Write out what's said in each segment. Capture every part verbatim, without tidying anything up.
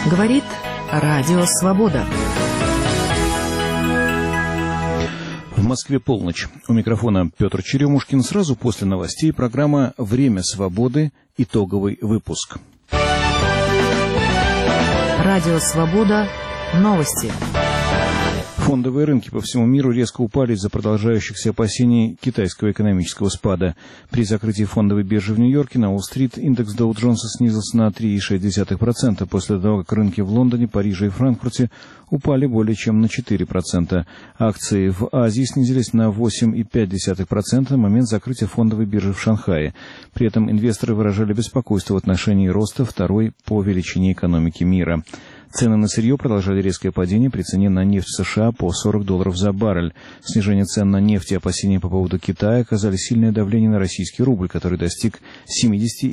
Говорит Радио Свобода. В Москве полночь. У микрофона Петр Черемушкин. Сразу после новостей программа «Время свободы». Итоговый выпуск. Радио Свобода. Новости. Фондовые рынки по всему миру резко упали из-за продолжающихся опасений китайского экономического спада. При закрытии фондовой биржи в Нью-Йорке на Уолл-стрит индекс Доу Джонса снизился на три целых шесть десятых процента после того, как рынки в Лондоне, Париже и Франкфурте упали более чем на четыре процента. Акции в Азии снизились на восемь целых пять десятых процента в момент закрытия фондовой биржи в Шанхае. При этом инвесторы выражали беспокойство в отношении роста второй по величине экономики мира. Цены на сырье продолжали резкое падение при цене на нефть США по сорок долларов за баррель. Снижение цен на нефть и опасения по поводу Китая оказали сильное давление на российский рубль, который достиг семидесяти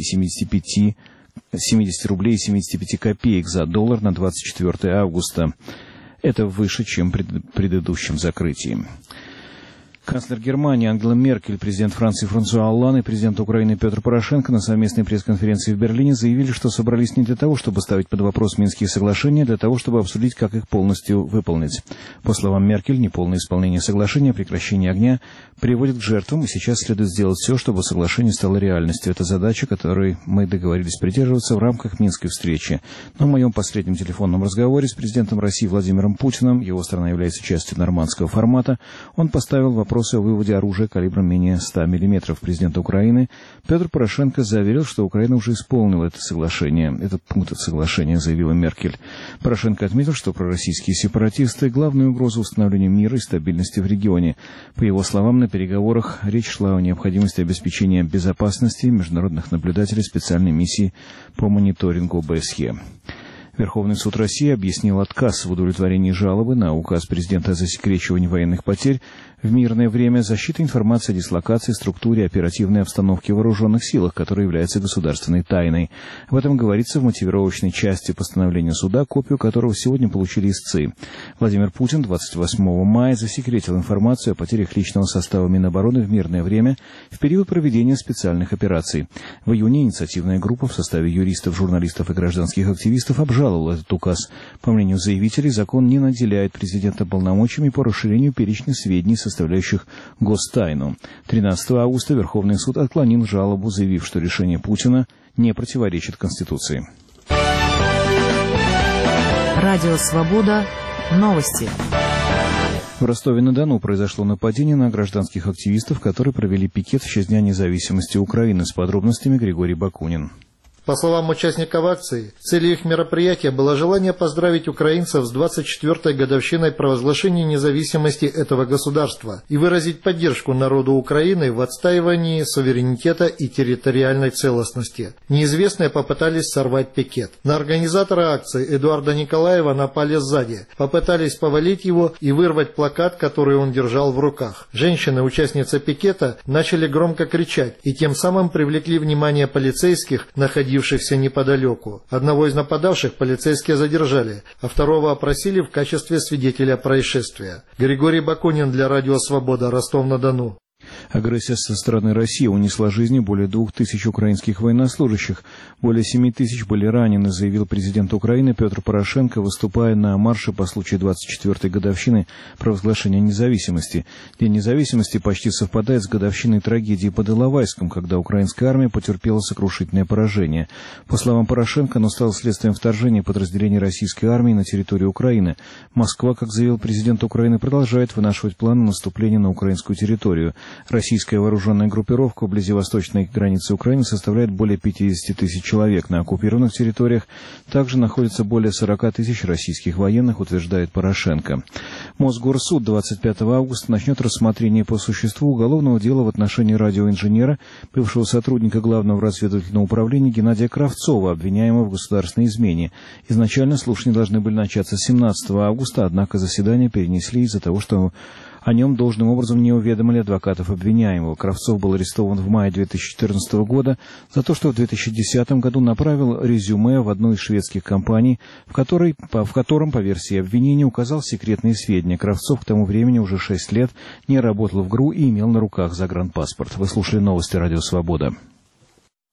рублей и семидесяти пяти копеек за доллар на двадцать четвёртое августа. Это выше, чем при предыдущем закрытии. Канцлер Германии Ангела Меркель, президент Франции Франсуа Олланд и президент Украины Петр Порошенко на совместной пресс-конференции в Берлине заявили, что собрались не для того, чтобы ставить под вопрос Минские соглашения, а для того, чтобы обсудить, как их полностью выполнить. По словам Меркель, неполное исполнение соглашения, прекращение огня приводит к жертвам, и сейчас следует сделать все, чтобы соглашение стало реальностью. Это задача, которой мы договорились придерживаться в рамках Минской встречи. Но в моем последнем телефонном разговоре с президентом России Владимиром Путиным, его страна является частью нормандского формата, он поставил вопрос о выводе оружия калибром менее ста миллиметров. Президент Украины Петр Порошенко заверил, что Украина уже исполнила это соглашение. Этот пункт соглашения, заявила Меркель. Порошенко отметил, что пророссийские сепаратисты — главная угроза установлению мира и стабильности в регионе. По его словам, на переговорах речь шла о необходимости обеспечения безопасности международных наблюдателей специальной миссии по мониторингу ОБСЕ. Верховный суд России объяснил отказ в удовлетворении жалобы на указ президента о засекречивании военных потерь в мирное время, защиты информации о дислокации, структуре и оперативной обстановке в вооруженных силах, которая является государственной тайной. Об этом говорится в мотивировочной части постановления суда, копию которого сегодня получили истцы. Владимир Путин двадцать восьмого мая засекретил информацию о потерях личного состава Минобороны в мирное время в период проведения специальных операций. В июне инициативная группа в составе юристов, журналистов и гражданских активистов обжаловала этот указ. По мнению заявителей, закон не наделяет президента полномочиями по расширению перечня сведений, составляющих гостайну. тринадцатого августа Верховный суд отклонил жалобу, заявив, что решение Путина не противоречит Конституции. Радио Свобода. Новости. В Ростове-на-Дону произошло нападение на гражданских активистов, которые провели пикет в честь Дня независимости Украины. С подробностями Григорий Бакунин. По словам участников акции, целью их мероприятия было желание поздравить украинцев с двадцать четвёртой годовщиной провозглашения независимости этого государства и выразить поддержку народу Украины в отстаивании суверенитета и территориальной целостности. Неизвестные попытались сорвать пикет. На организатора акции Эдуарда Николаева напали сзади, попытались повалить его и вырвать плакат, который он держал в руках. Женщины, участницы пикета, начали громко кричать и тем самым привлекли внимание полицейских, находившихся неподалеку. Одного из нападавших полицейские задержали, а второго опросили в качестве свидетеля происшествия. Григорий Бакунин для Радио Свобода, Ростов-на-Дону. Агрессия со стороны России унесла жизни более двух тысяч украинских военнослужащих. Более семи тысяч были ранены, заявил президент Украины Петр Порошенко, выступая на марше по случаю двадцать четвёртой годовщины провозглашения независимости. День независимости почти совпадает с годовщиной трагедии под Иловайском, когда украинская армия потерпела сокрушительное поражение. По словам Порошенко, оно стало следствием вторжения подразделений российской армии на территорию Украины. Москва, как заявил президент Украины, продолжает вынашивать планы наступления на украинскую территорию. Российская вооруженная группировка вблизи восточной границы Украины составляет более пятидесяти тысяч человек. На оккупированных территориях также находится более сорока тысяч российских военных, утверждает Порошенко. Мосгорсуд двадцать пятого августа начнет рассмотрение по существу уголовного дела в отношении радиоинженера, бывшего сотрудника Главного разведывательного управления Геннадия Кравцова, обвиняемого в государственной измене. Изначально слушания должны были начаться семнадцатого августа, однако заседание перенесли из-за того, что о нем должным образом не уведомили адвокатов обвиняемого. Кравцов был арестован в мае две тысячи четырнадцатого года за то, что в две тысячи десятом году направил резюме в одну из шведских компаний, в, которой, в котором, по версии обвинения, указал секретные сведения. Кравцов к тому времени уже шесть лет не работал в ГРУ и имел на руках загранпаспорт. Вы слушали новости Радио Свобода.